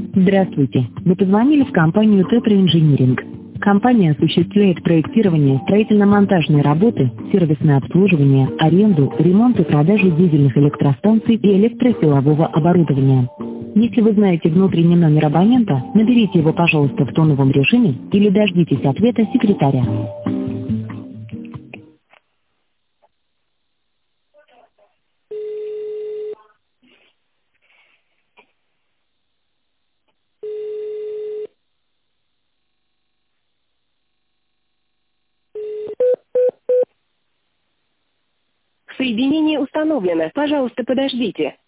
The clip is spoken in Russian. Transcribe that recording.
Здравствуйте. Вы позвонили в компанию «Тетра Инжиниринг». Компания осуществляет проектирование, строительно-монтажные работы, сервисное обслуживание, аренду, ремонт и продажу дизельных электростанций и электросилового оборудования. Если вы знаете внутренний номер абонента, наберите его, пожалуйста, в тоновом режиме или дождитесь ответа секретаря. Соединение установлено. Пожалуйста, подождите.